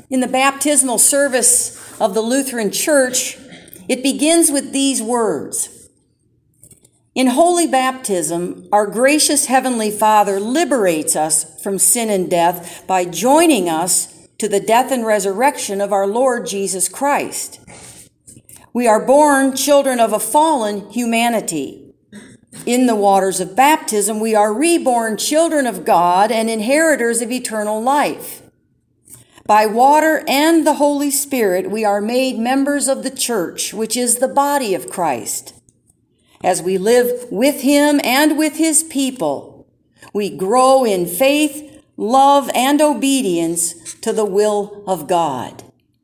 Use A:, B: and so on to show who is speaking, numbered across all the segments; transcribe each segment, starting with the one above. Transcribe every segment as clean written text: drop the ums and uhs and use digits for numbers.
A: In the baptismal service of the Lutheran Church, it begins with these words. In holy baptism, our gracious Heavenly Father liberates us from sin and death by joining us to the death and resurrection of our Lord Jesus Christ. We are born children of a fallen humanity. In the waters of baptism, we are reborn children of God and inheritors of eternal life. By water and the Holy Spirit, we are made members of the church, which is the body of Christ. As we live with him and with his people, we grow in faith, love, and obedience to the will of God.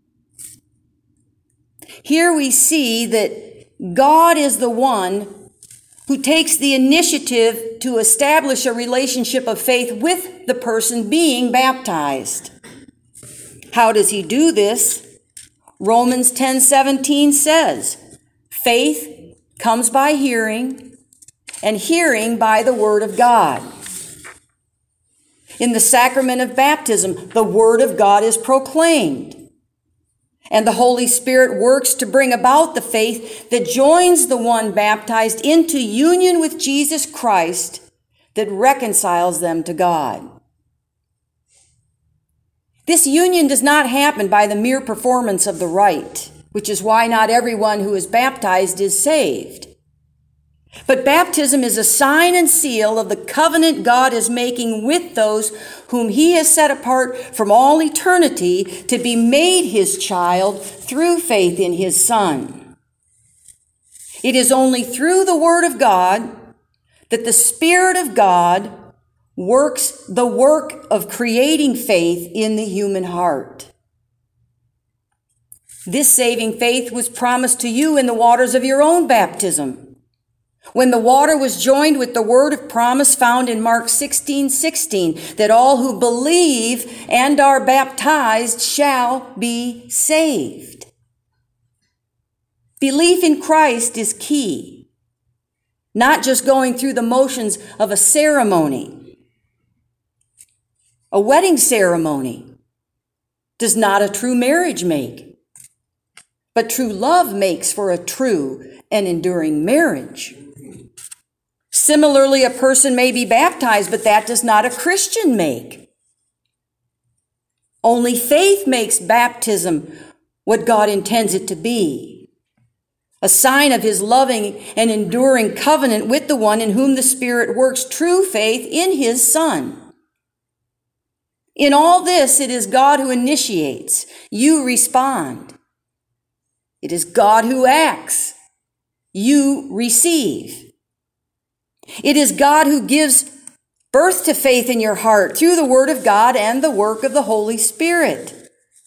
A: Here we see that God is the one who takes the initiative to establish a relationship of faith with the person being baptized. How does he do this? Romans 10:17 says, faith comes by hearing, and hearing by the word of God. In the sacrament of baptism, the word of God is proclaimed, and the Holy Spirit works to bring about the faith that joins the one baptized into union with Jesus Christ that reconciles them to God. This union does not happen by the mere performance of the rite, which is why not everyone who is baptized is saved. But baptism is a sign and seal of the covenant God is making with those whom he has set apart from all eternity to be made his child through faith in his Son. It is only through the Word of God that the Spirit of God works the work of creating faith in the human heart. This saving faith was promised to you in the waters of your own baptism, when the water was joined with the word of promise found in Mark 16:16, that all who believe and are baptized shall be saved. Belief in Christ is key, not just going through the motions of a ceremony. A wedding ceremony does not a true marriage make, but true love makes for a true and enduring marriage. Similarly, a person may be baptized, but that does not a Christian make. Only faith makes baptism what God intends it to be, a sign of his loving and enduring covenant with the one in whom the Spirit works true faith in his Son. In all this, it is God who initiates. You respond. It is God who acts. You receive. It is God who gives birth to faith in your heart through the Word of God and the work of the Holy Spirit.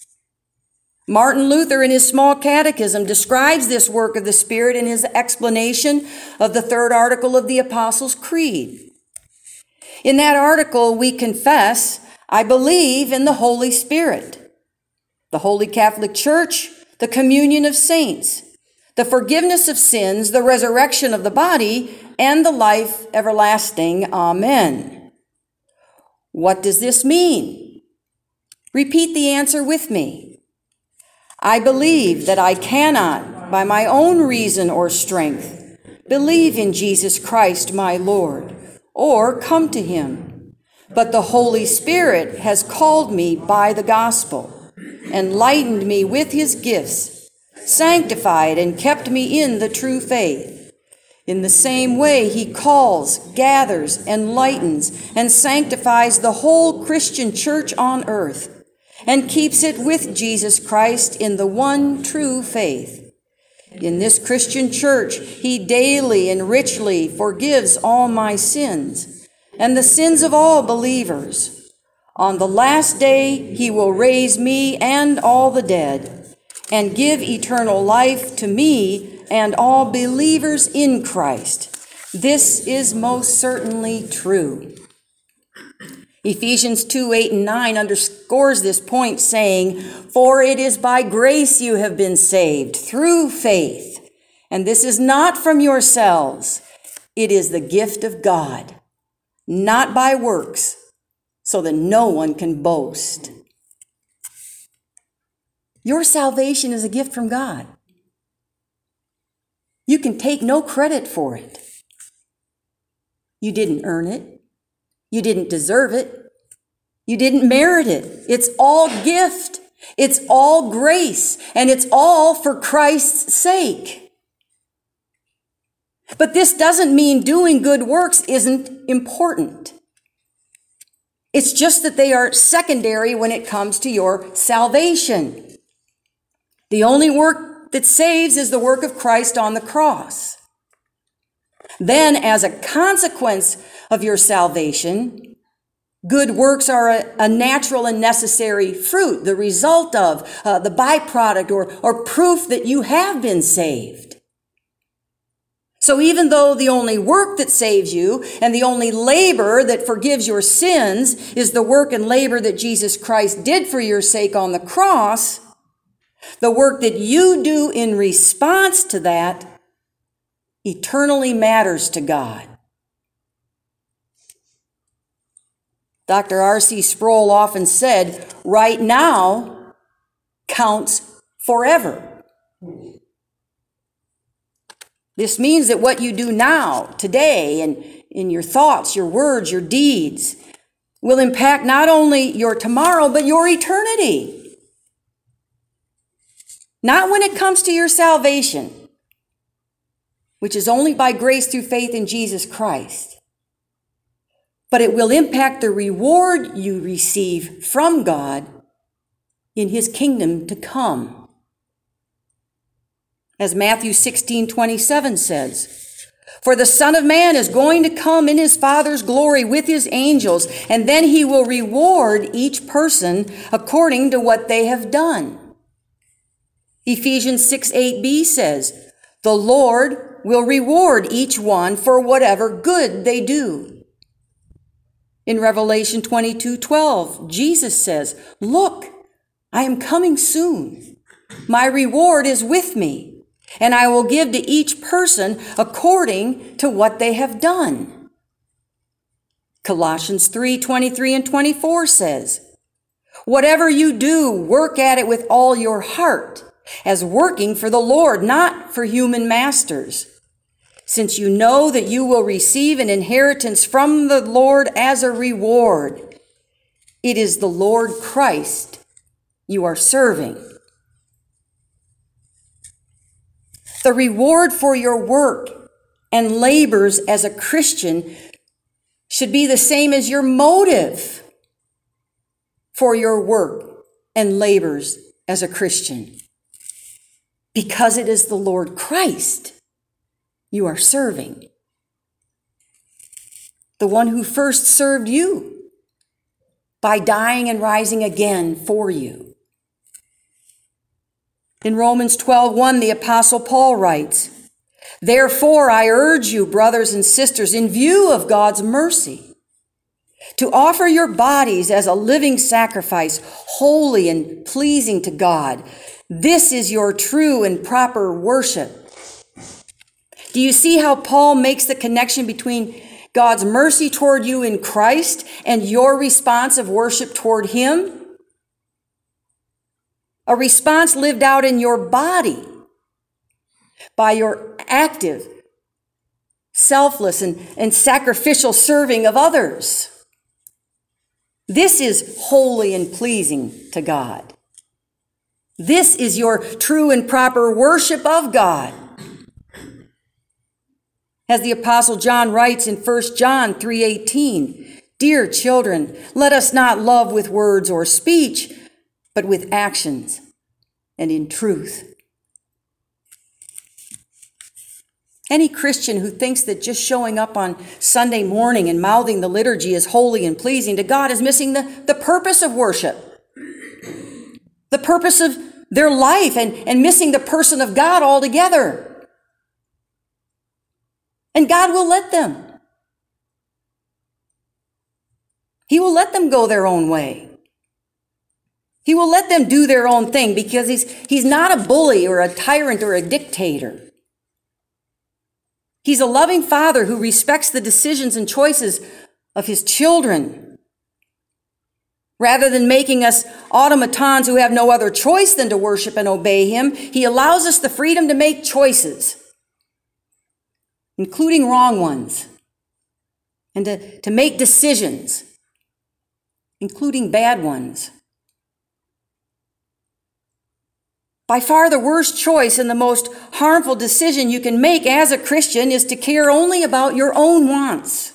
A: Martin Luther, in his Small Catechism, describes this work of the Spirit in his explanation of the third article of the Apostles' Creed. In that article, we confess, I believe in the Holy Spirit, the Holy Catholic Church, the communion of saints, the forgiveness of sins, the resurrection of the body, and the life everlasting. Amen. What does this mean? Repeat the answer with me. I believe that I cannot, by my own reason or strength, believe in Jesus Christ my Lord, or come to him. But the Holy Spirit has called me by the gospel, enlightened me with his gifts, sanctified and kept me in the true faith. In the same way, he calls, gathers, enlightens, and sanctifies the whole Christian church on earth, and keeps it with Jesus Christ in the one true faith. In this Christian church, he daily and richly forgives all my sins, and the sins of all believers. On the last day, he will raise me and all the dead, and give eternal life to me and all believers in Christ. This is most certainly true. Ephesians 2:8-9 underscores this point, saying, For it is by grace you have been saved, through faith. And this is not from yourselves. It is the gift of God, not by works, so that no one can boast. Your salvation is a gift from God. You can take no credit for it. You didn't earn it. You didn't deserve it. You didn't merit it. It's all gift. It's all grace. And it's all for Christ's sake. But this doesn't mean doing good works isn't important. It's just that they are secondary when it comes to your salvation. The only work that saves is the work of Christ on the cross. Then, as a consequence of your salvation, good works are a natural and necessary fruit, the result of, the byproduct or proof that you have been saved. So even though the only work that saves you and the only labor that forgives your sins is the work and labor that Jesus Christ did for your sake on the cross, the work that you do in response to that eternally matters to God. Dr. R.C. Sproul often said, right now counts forever. This means that what you do now, today, and in your thoughts, your words, your deeds, will impact not only your tomorrow, but your eternity. Not when it comes to your salvation, which is only by grace through faith in Jesus Christ, but it will impact the reward you receive from God in his kingdom to come. As Matthew 16:27 says, "For the Son of Man is going to come in his Father's glory with his angels, and then he will reward each person according to what they have done." Ephesians 6:8b says, "The Lord will reward each one for whatever good they do." In Revelation 22:12, Jesus says, "Look, I am coming soon. My reward is with me, and I will give to each person according to what they have done." Colossians 3:23 and 24 says, "Whatever you do, work at it with all your heart, as working for the Lord, not for human masters, since you know that you will receive an inheritance from the Lord as a reward. It is the Lord Christ you are serving." The reward for your work and labors as a Christian should be the same as your motive for your work and labors as a Christian, because it is the Lord Christ you are serving, the one who first served you by dying and rising again for you. In Romans 12:1, the Apostle Paul writes, "Therefore I urge you, brothers and sisters, in view of God's mercy, to offer your bodies as a living sacrifice, holy and pleasing to God. This is your true and proper worship." Do you see how Paul makes the connection between God's mercy toward you in Christ and your response of worship toward him? A response lived out in your body by your active, selfless, and sacrificial serving of others. This is holy and pleasing to God. This is your true and proper worship of God. As the Apostle John writes in 1 John 3:18, "Dear children, let us not love with words or speech, but with actions and in truth." Any Christian who thinks that just showing up on Sunday morning and mouthing the liturgy is holy and pleasing to God is missing the purpose of worship, the purpose of their life, and missing the person of God altogether. And God will let them. He will let them go their own way. He will let them do their own thing, because he's not a bully or a tyrant or a dictator. He's a loving father who respects the decisions and choices of his children, Rather than making us automatons who have no other choice than to worship and obey him, he allows us the freedom to make choices, including wrong ones, and to make decisions, including bad ones. By far the worst choice and the most harmful decision you can make as a Christian is to care only about your own wants,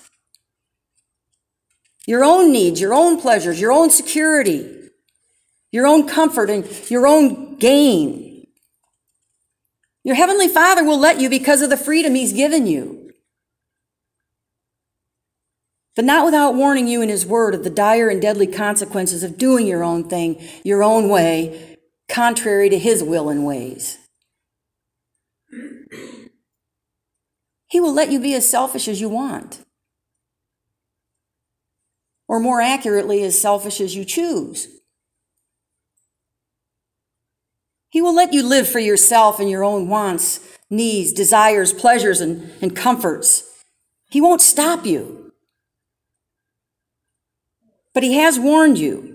A: your own needs, your own pleasures, your own security, your own comfort, and your own gain. Your Heavenly Father will let you because of the freedom he's given you, but not without warning you in his word of the dire and deadly consequences of doing your own thing, your own way, contrary to his will and ways. He will let you be as selfish as you want, or more accurately, as selfish as you choose. He will let you live for yourself and your own wants, needs, desires, pleasures, and comforts. He won't stop you. But he has warned you.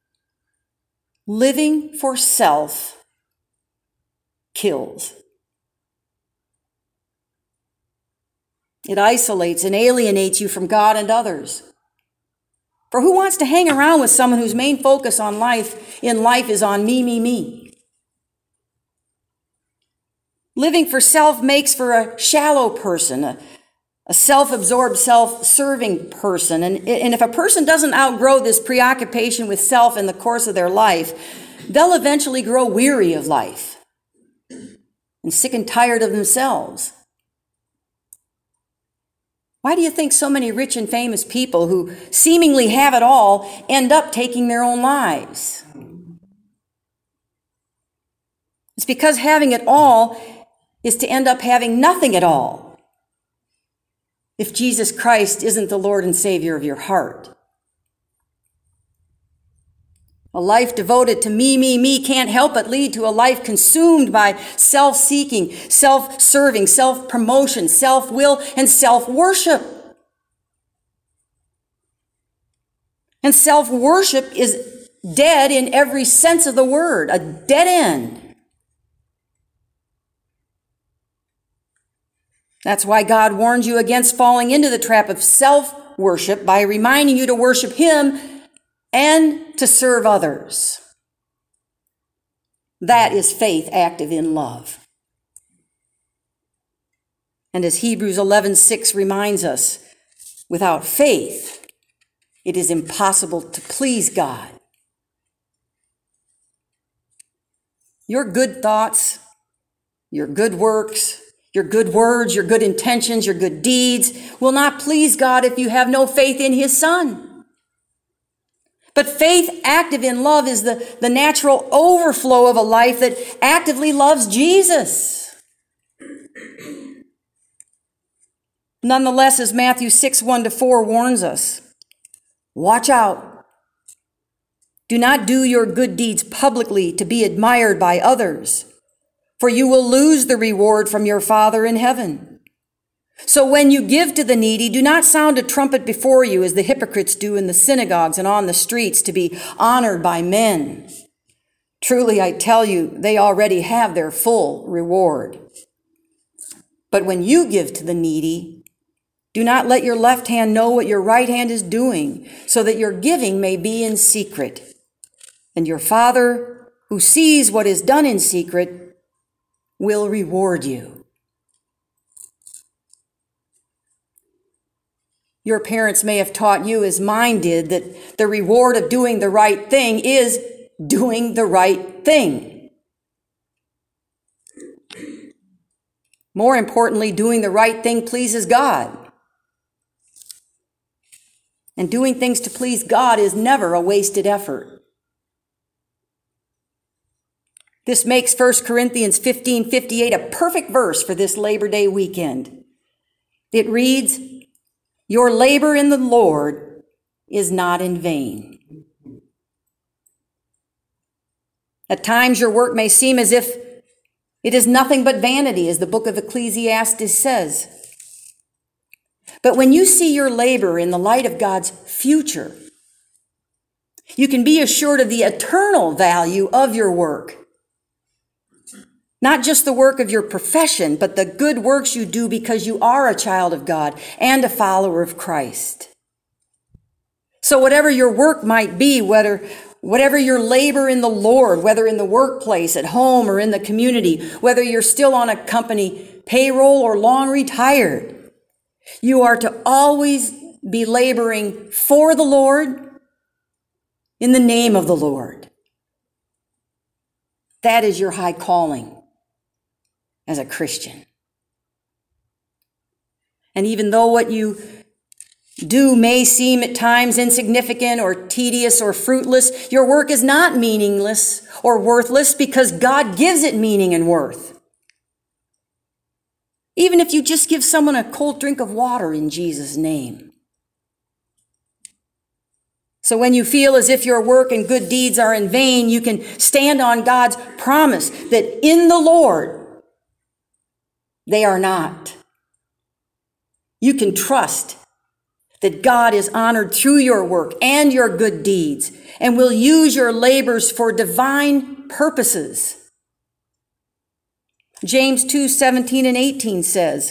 A: Living for self kills. It isolates and alienates you from God and others. For who wants to hang around with someone whose main focus in life is on me, me, me? Living for self makes for a shallow person, a self-absorbed, self-serving person. And if a person doesn't outgrow this preoccupation with self in the course of their life, they'll eventually grow weary of life and sick and tired of themselves. Why do you think so many rich and famous people who seemingly have it all end up taking their own lives? It's because having it all is to end up having nothing at all if Jesus Christ isn't the Lord and Savior of your heart. A life devoted to me, me, me can't help but lead to a life consumed by self-seeking, self-serving, self-promotion, self-will, and self-worship. And self-worship is dead in every sense of the word, a dead end. That's why God warns you against falling into the trap of self-worship by reminding you to worship him and to serve others. That is faith active in love. And as Hebrews 11:6 reminds us, without faith, it is impossible to please God. Your good thoughts, your good works, your good words, your good intentions, your good deeds will not please God if you have no faith in his Son. But faith active in love is the natural overflow of a life that actively loves Jesus. Nonetheless, as Matthew 6:1-4 warns us, watch out. Do not do your good deeds publicly to be admired by others, for you will lose the reward from your Father in heaven. So when you give to the needy, do not sound a trumpet before you as the hypocrites do in the synagogues and on the streets to be honored by men. Truly, I tell you, they already have their full reward. But when you give to the needy, do not let your left hand know what your right hand is doing, so that your giving may be in secret. And your Father, who sees what is done in secret, will reward you. Your parents may have taught you, as mine did, that the reward of doing the right thing is doing the right thing. More importantly, doing the right thing pleases God. And doing things to please God is never a wasted effort. This makes 1 Corinthians 15:58 a perfect verse for this Labor Day weekend. It reads, "Your labor in the Lord is not in vain." At times your work may seem as if it is nothing but vanity, as the book of Ecclesiastes says. But when you see your labor in the light of God's future, You can be assured of the eternal value of your work. Not just the work of your profession, but the good works you do because you are a child of God and a follower of Christ. So whatever your work might be, whatever your labor in the Lord, whether in the workplace, at home, or in the community, whether you're still on a company payroll or long retired, you are to always be laboring for the Lord in the name of the Lord. That is your high calling as a Christian. And even though what you do may seem at times insignificant or tedious or fruitless, your work is not meaningless or worthless because God gives it meaning and worth. Even if you just give someone a cold drink of water in Jesus' name. So when you feel as if your work and good deeds are in vain, you can stand on God's promise that in the Lord, they are not. You can trust that God is honored through your work and your good deeds and will use your labors for divine purposes. James 2:17 and 18 says,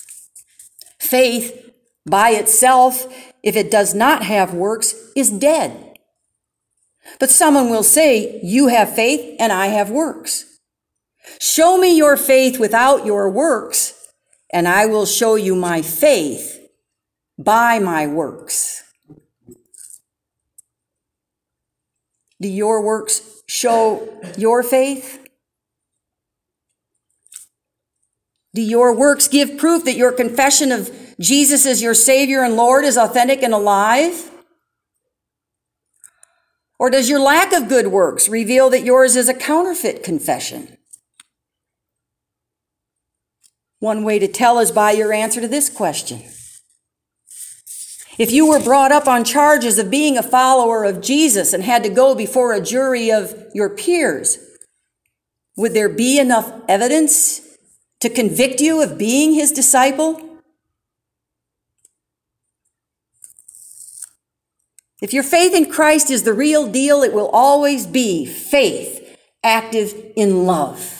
A: faith by itself, if it does not have works, is dead. But someone will say, you have faith and I have works. Show me your faith without your works, and I will show you my faith by my works. Do your works show your faith? Do your works give proof that your confession of Jesus as your Savior and Lord is authentic and alive? Or does your lack of good works reveal that yours is a counterfeit confession? One way to tell is by your answer to this question. If you were brought up on charges of being a follower of Jesus and had to go before a jury of your peers, would there be enough evidence to convict you of being his disciple? If your faith in Christ is the real deal, it will always be faith active in love.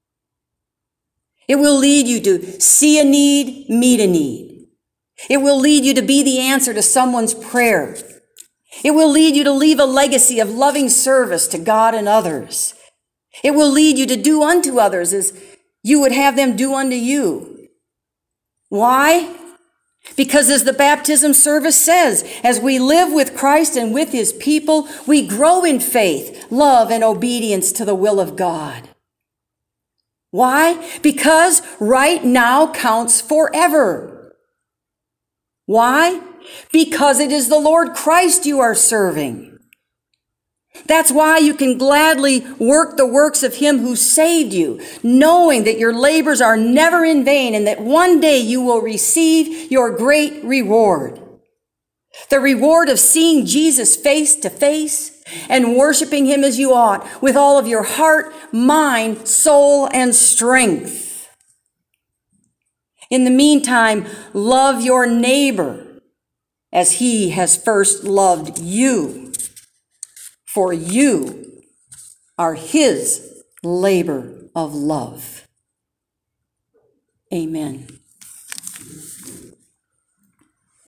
A: It will lead you to see a need, meet a need. It will lead you to be the answer to someone's prayer. It will lead you to leave a legacy of loving service to God and others. It will lead you to do unto others as you would have them do unto you. Why? Because as the baptism service says, as we live with Christ and with his people, we grow in faith, love, and obedience to the will of God. Why? Because right now counts forever. Why? Because it is the Lord Christ you are serving. That's why you can gladly work the works of him who saved you, knowing that your labors are never in vain and that one day you will receive your great reward. The reward of seeing Jesus face to face and worshiping him as you ought with all of your heart, mind, soul, and strength. In the meantime, love your neighbor as he has first loved you, for you are his labor of love. Amen.